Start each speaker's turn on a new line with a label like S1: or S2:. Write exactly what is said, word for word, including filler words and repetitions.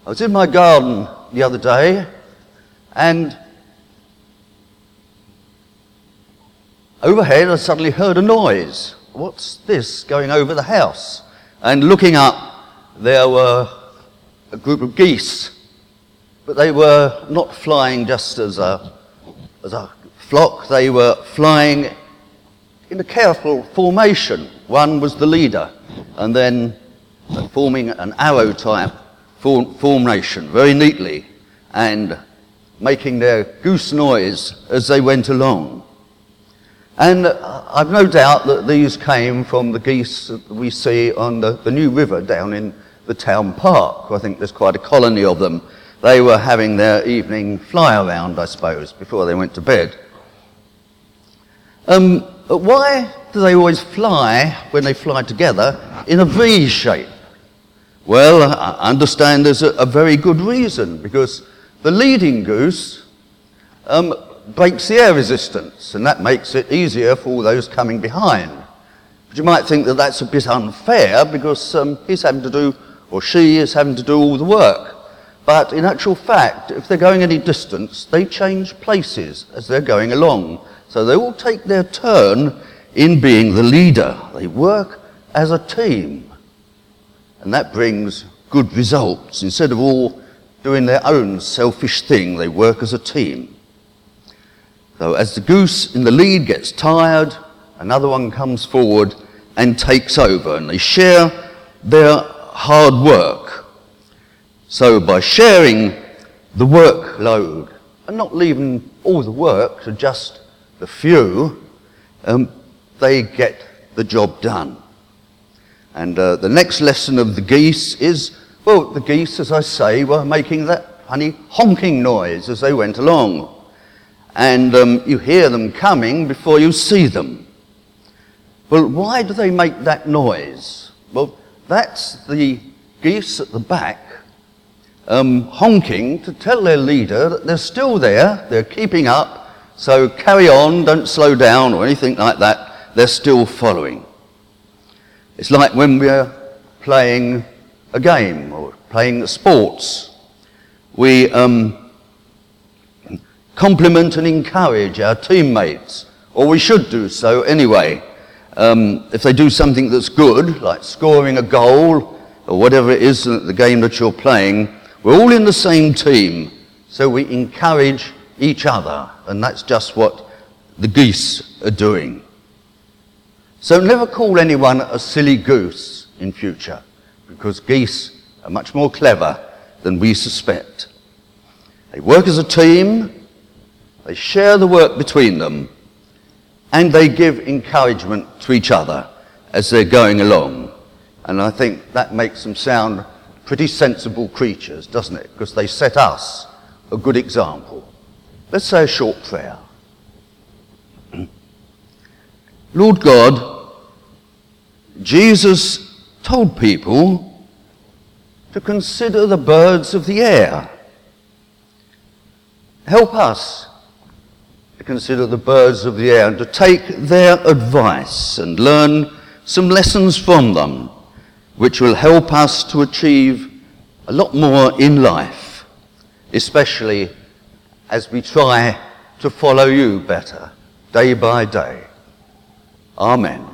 S1: I was in my garden the other day, and overhead I suddenly heard a noise. What's this going over the house? And looking up, there were a group of geese, but they were not flying just as a, as a flock. They were flying in a careful formation. One was the leader, and then forming an arrow type form, formation very neatly, and making their goose noise as they went along. And I've no doubt that these came from the geese that we see on the, the new river down in the town park. I think there's quite a colony of them. They were having their evening fly around, I suppose, before they went to bed. Um, why do they always fly, when they fly together, in a V shape? Well, I understand there's a, a very good reason, because the leading goose um, breaks the air resistance, and that makes it easier for all those coming behind. But you might think that that's a bit unfair, because um, he's having to do, or she is having to do all the work. But in actual fact, if they're going any distance, they change places as they're going along. So they all take their turn in being the leader. They work as a team. And that brings good results. Instead of all doing their own selfish thing, they work as a team. So as the goose in the lead gets tired, another one comes forward and takes over, and they share their hard work. So by sharing the workload and not leaving all the work to just the few, um, they get the job done. And uh, the next lesson of the geese is, well, the geese, as I say, were making that funny honking noise as they went along. And um, you hear them coming before you see them. Well, why do they make that noise? Well, that's the geese at the back um, honking to tell their leader that they're still there, they're keeping up, so carry on, don't slow down or anything like that, they're still following. It's like when we're playing a game or playing sports. We um, compliment and encourage our teammates, or we should do so anyway. Um, if they do something that's good, like scoring a goal or whatever it is in the game that you're playing, we're all in the same team, so we encourage each other, and that's just what the geese are doing. So never call anyone a silly goose in future, because geese are much more clever than we suspect. They work as a team, they share the work between them, and they give encouragement to each other as they're going along. And I think that makes them sound pretty sensible creatures, doesn't it? Because they set us a good example. Let's say a short prayer. Lord God, Jesus told people to consider the birds of the air. Help us to consider the birds of the air and to take their advice and learn some lessons from them, which will help us to achieve a lot more in life, especially as we try to follow you better day by day. Amen.